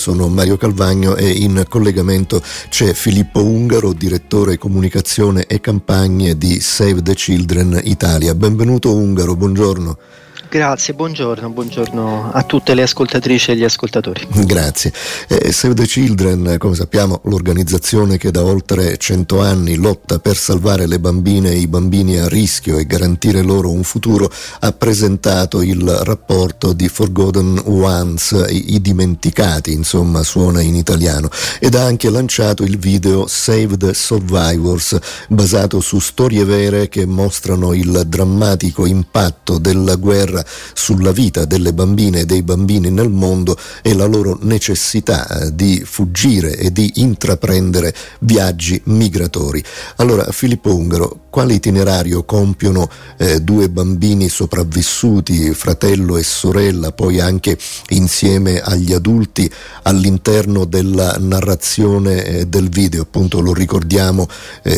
sono Mario Calvagno e in collegamento c'è Filippo Ungaro, direttore comunicazione e campagne di Save the Children Italia. Benvenuto Ungaro, buongiorno. Grazie, buongiorno a tutte le ascoltatrici e gli ascoltatori. Grazie. Save the Children, come sappiamo, l'organizzazione che da oltre 100 anni lotta per salvare le bambine e i bambini a rischio e garantire loro un futuro, ha presentato il rapporto di Forgotten Ones, i dimenticati, insomma, suona in italiano, ed ha anche lanciato il video Save the Survivors, basato su storie vere che mostrano il drammatico impatto della guerra sulla vita delle bambine e dei bambini nel mondo e la loro necessità di fuggire e di intraprendere viaggi migratori. Allora, Filippo Ungaro, quale itinerario compiono due bambini sopravvissuti, fratello e sorella, poi anche insieme agli adulti, all'interno della narrazione del video? Appunto, lo ricordiamo,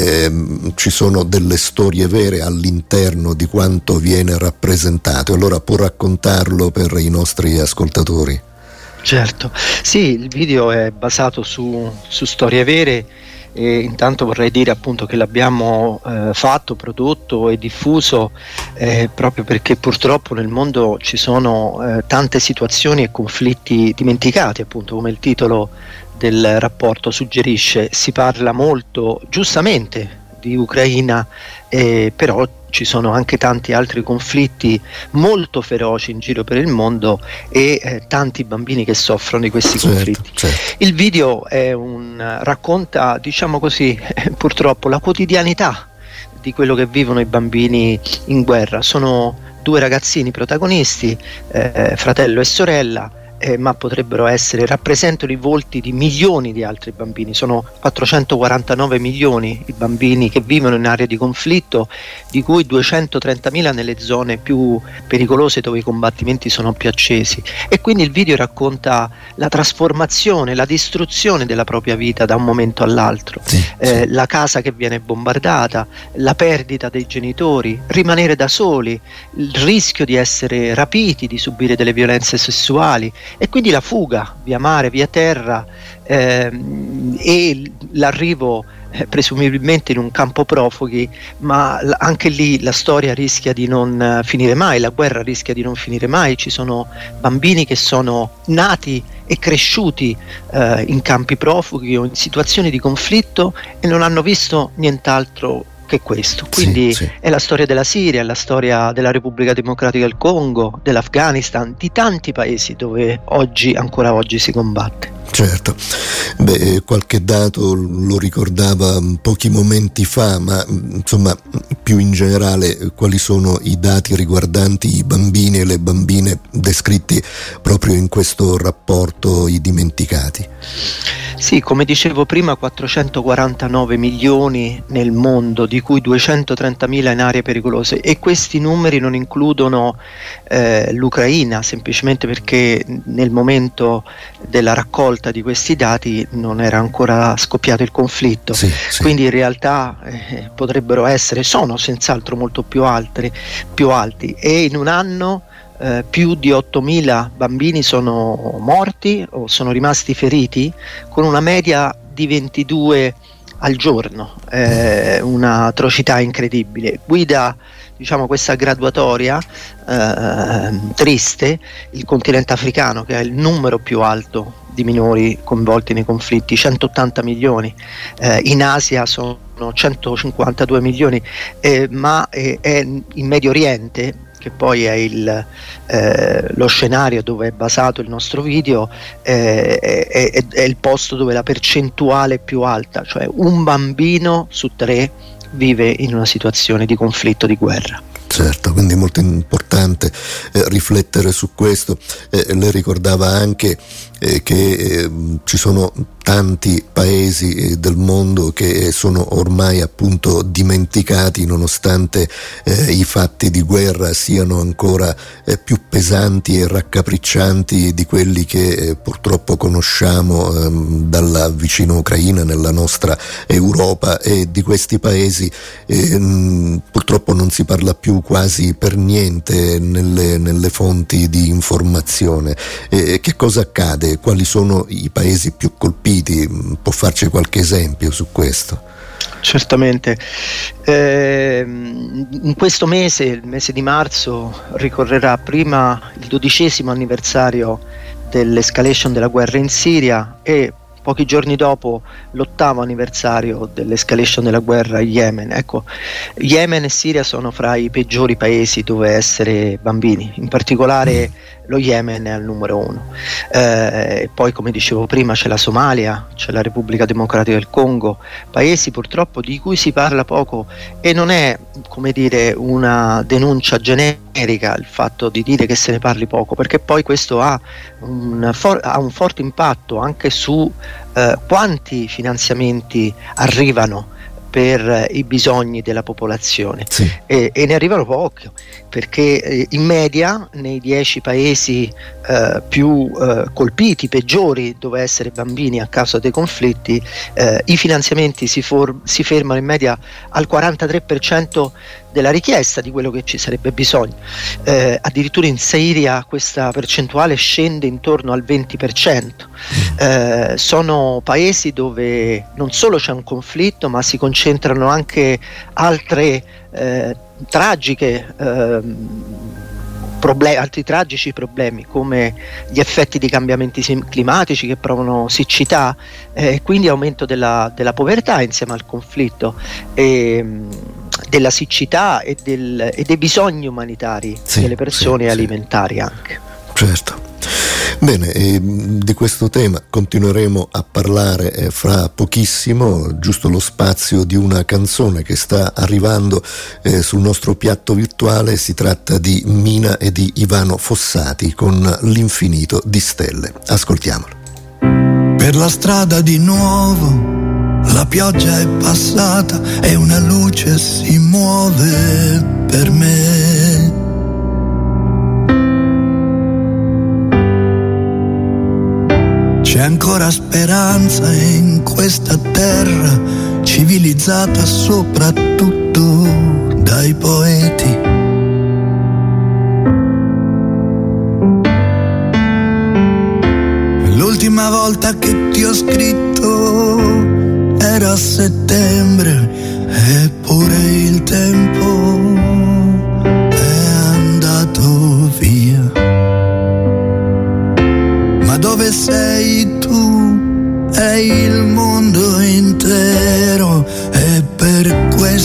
ci sono delle storie vere all'interno di quanto viene rappresentato. Allora può raccontarlo per i nostri ascoltatori? Certo, sì, il video è basato su storie vere e intanto vorrei dire appunto che l'abbiamo fatto, prodotto e diffuso proprio perché purtroppo nel mondo ci sono tante situazioni e conflitti dimenticati, appunto come il titolo del rapporto suggerisce. Si parla molto, giustamente, di Ucraina, però ci sono anche tanti altri conflitti molto feroci in giro per il mondo e tanti bambini che soffrono di questi conflitti. Certo. Il video racconta, diciamo così, purtroppo la quotidianità di quello che vivono i bambini in guerra. Sono due ragazzini protagonisti, fratello e sorella, ma potrebbero rappresentano i volti di milioni di altri bambini. Sono 449 milioni i bambini che vivono in aree di conflitto, di cui 230.000 nelle zone più pericolose dove i combattimenti sono più accesi, e quindi il video racconta la trasformazione, la distruzione della propria vita da un momento all'altro, la casa che viene bombardata, la perdita dei genitori, rimanere da soli, il rischio di essere rapiti, di subire delle violenze sessuali, e quindi la fuga via mare, via terra, e l'arrivo presumibilmente in un campo profughi, ma anche lì la storia rischia di non finire mai, la guerra rischia di non finire mai. Ci sono bambini che sono nati e cresciuti in campi profughi o in situazioni di conflitto e non hanno visto nient'altro che questo. Quindi è la storia della Siria, è la storia della Repubblica Democratica del Congo, dell'Afghanistan, di tanti paesi dove ancora oggi si combatte. Certo, qualche dato lo ricordava pochi momenti fa, ma insomma più in generale quali sono i dati riguardanti i bambini e le bambine descritti proprio in questo rapporto I Dimenticati? Sì, come dicevo prima, 449 milioni nel mondo, di cui 230.000 in aree pericolose, e questi numeri non includono l'Ucraina, semplicemente perché nel momento della raccolta di questi dati non era ancora scoppiato il conflitto, quindi in realtà sono senz'altro molto più alti, e in un anno più di 8.000 bambini sono morti o sono rimasti feriti, con una media di 22 al giorno, un'atrocità incredibile. Guida, diciamo, questa graduatoria triste il continente africano, che ha il numero più alto di minori coinvolti nei conflitti, 180 milioni, in Asia sono 152 milioni, ma è in Medio Oriente, che poi è lo scenario dove è basato il nostro video, è il posto dove la percentuale è più alta, cioè un bambino su 3 vive in una situazione di conflitto, di guerra. Certo, quindi è molto importante riflettere su questo. Lei ricordava anche che ci sono tanti paesi del mondo che sono ormai appunto dimenticati, nonostante i fatti di guerra siano ancora più pesanti e raccapriccianti di quelli che purtroppo conosciamo dalla vicina Ucraina, nella nostra Europa, e di questi paesi purtroppo non si parla più quasi per niente nelle fonti di informazione. Che cosa accade quali sono i paesi più colpiti? Può farci qualche esempio su questo? Certamente. In questo mese, il mese di marzo, ricorrerà prima il 12° anniversario dell'escalation della guerra in Siria e pochi giorni dopo l'8° anniversario dell'escalation della guerra in Yemen. Ecco, Yemen e Siria sono fra i peggiori paesi dove essere bambini, in particolare lo Yemen è al numero 1. Poi, come dicevo prima, c'è la Somalia, c'è la Repubblica Democratica del Congo, paesi purtroppo di cui si parla poco, e non è, come dire, una denuncia generica il fatto di dire che se ne parli poco, perché poi questo ha un forte impatto anche su quanti finanziamenti arrivano per i bisogni della popolazione. Sì. E ne arrivano pochi, perché in media nei 10 paesi più colpiti, peggiori dove essere bambini a causa dei conflitti, i finanziamenti si fermano in media al 43% della richiesta di quello che ci sarebbe bisogno. Addirittura in Siria questa percentuale scende intorno al 20%. Sono paesi dove non solo c'è un conflitto, ma si concentrano anche altre altri tragici problemi, come gli effetti di cambiamenti climatici che provano siccità, quindi aumento della povertà insieme al conflitto, della siccità e dei bisogni umanitari delle persone, e alimentari anche. Certo. Bene, di questo tema continueremo a parlare fra pochissimo, giusto lo spazio di una canzone che sta arrivando sul nostro piatto virtuale. Si tratta di Mina e di Ivano Fossati con L'infinito di stelle. Ascoltiamolo. Per la strada di nuovo la pioggia è passata e una luce si muove per me. C'è ancora speranza in questa terra civilizzata soprattutto dai poeti. L'ultima volta che ti ho scritto era a settembre, eppure il tempo è andato via. Ma dove sei tu? È il mondo intero, e per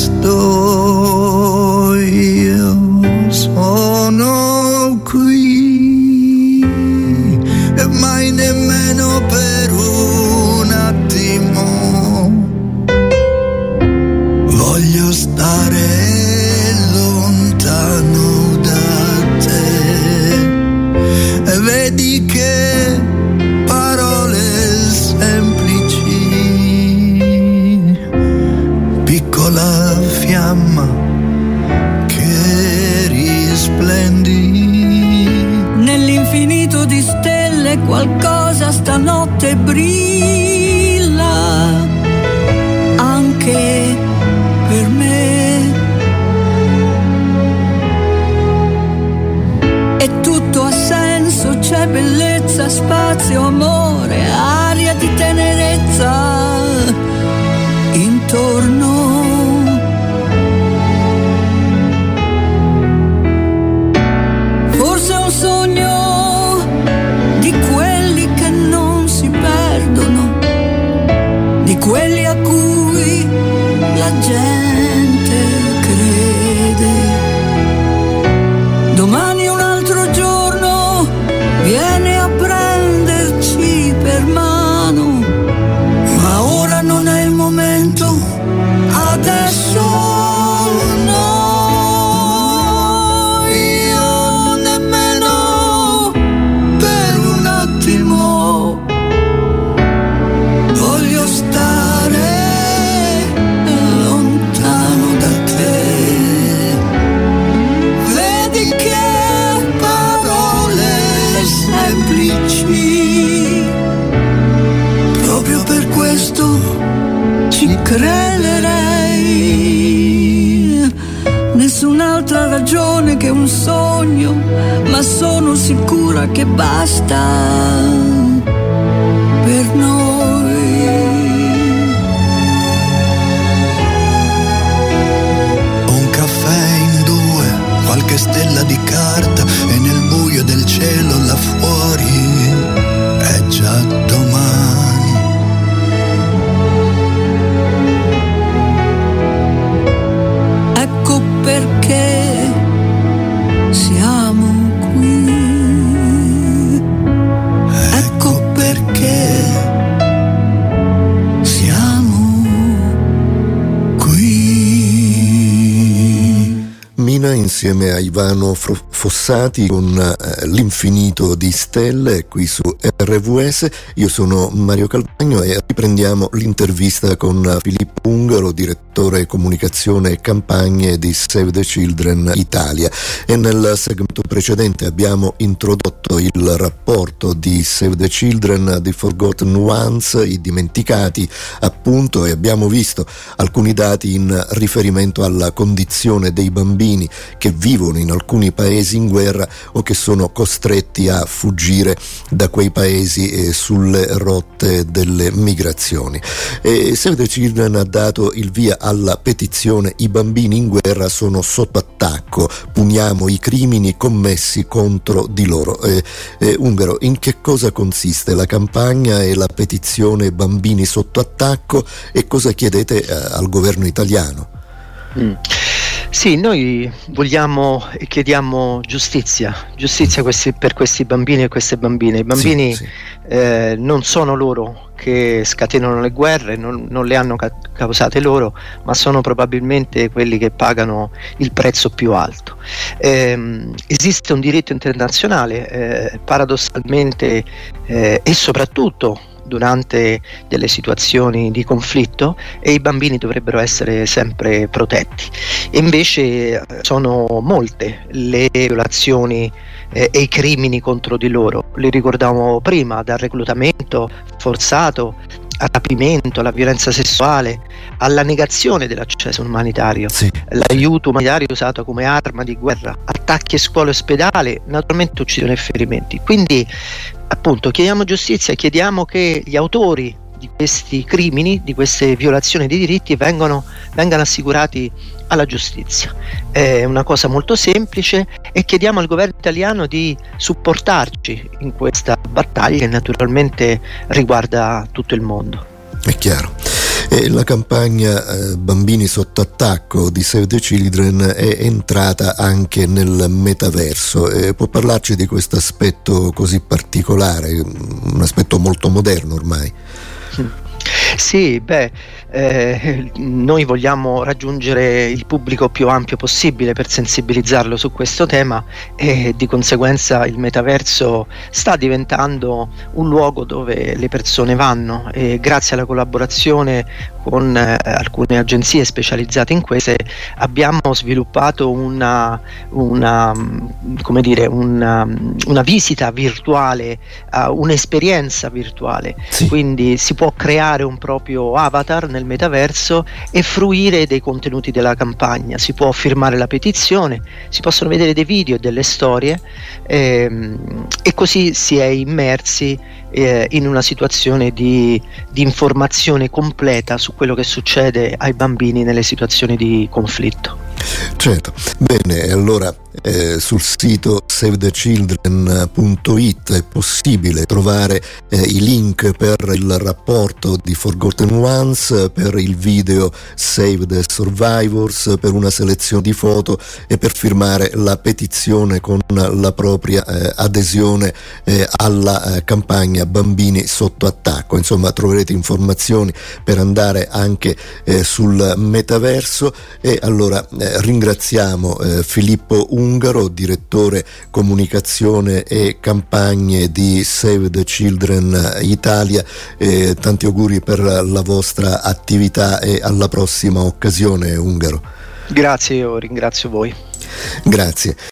questo io sono qui. E mai nemmeno per un attimo voglio stare lontano da te. E vedi che parole semplici, piccola fiamma che risplendi. Nell'infinito di stelle qualcosa stanotte brilla anche per me. E tutto ha senso, c'è bellezza, spazio, amore, aria di tenerezza intorno. Forse è un sogno di quelli che non si perdono, di quelli a cui la gente crede. Domani un altro giorno viene a prenderci per mano, ma ora non è il momento, adesso no. Io nemmeno per un attimo voglio stare lontano da te. Vedi che parole semplici, proprio per questo ci crederei. Nessun'altra ragione che un sogno, ma sono sicura che basta. insieme a Ivano Fossati con L'infinito di stelle qui su RVS. Io sono Mario Calvagno e riprendiamo l'intervista con Filippo Ungaro, direttore comunicazione e campagne di Save the Children Italia. E nel segmento precedente abbiamo introdotto il rapporto di Save the Children, The Forgotten Ones, i dimenticati appunto, e abbiamo visto alcuni dati in riferimento alla condizione dei bambini che vivono in alcuni paesi in guerra o che sono costretti a fuggire da quei paesi sulle rotte delle migrazioni. E Save the Children ha dato il via alla petizione "I bambini in guerra sono sotto attacco, puniamo i crimini commessi contro di loro". Ungaro, in che cosa consiste la campagna e la petizione "Bambini sotto attacco" e cosa chiedete al governo italiano? Sì, noi vogliamo e chiediamo giustizia per questi bambini e queste bambine. I bambini Sì. Non sono loro che scatenano le guerre, non le hanno causate loro, ma sono probabilmente quelli che pagano il prezzo più alto. Esiste un diritto internazionale, paradossalmente e soprattutto durante delle situazioni di conflitto, e i bambini dovrebbero essere sempre protetti. E invece sono molte le violazioni e i crimini contro di loro. Li ricordavamo prima, dal reclutamento forzato al rapimento, alla violenza sessuale, alla negazione dell'accesso umanitario, Sì. l'aiuto umanitario usato come arma di guerra, attacchi a scuole e ospedali, naturalmente uccisioni e ferimenti. Quindi appunto chiediamo giustizia, chiediamo che gli autori di questi crimini, di queste violazioni di diritti vengano assicurati alla giustizia. È una cosa molto semplice e chiediamo al governo italiano di supportarci in questa battaglia che naturalmente riguarda tutto il mondo. È chiaro. La campagna Bambini sotto attacco di Save the Children è entrata anche nel metaverso. Può parlarci di questo aspetto così particolare, un aspetto molto moderno ormai? Sì, noi vogliamo raggiungere il pubblico più ampio possibile per sensibilizzarlo su questo tema, e di conseguenza il metaverso sta diventando un luogo dove le persone vanno, e grazie alla collaborazione con alcune agenzie specializzate in queste abbiamo sviluppato una visita virtuale, un'esperienza virtuale. Sì. Quindi si può creare un proprio avatar nel metaverso e fruire dei contenuti della campagna. Si può firmare la petizione, si possono vedere dei video e delle storie, e così si è immersi in una situazione di informazione completa su quello che succede ai bambini nelle situazioni di conflitto. Certo. Bene, allora sul sito savethechildren.it è possibile trovare i link per il rapporto di Forgotten Ones, per il video Save the Survivors, per una selezione di foto e per firmare la petizione con la propria adesione alla campagna Bambini sotto attacco. Insomma, troverete informazioni per andare anche sul metaverso. E allora ringraziamo Filippo Ungaro, direttore comunicazione e campagne di Save the Children Italia. Tanti auguri per la vostra attività e alla prossima occasione, Ungaro. Grazie, io ringrazio voi. Grazie.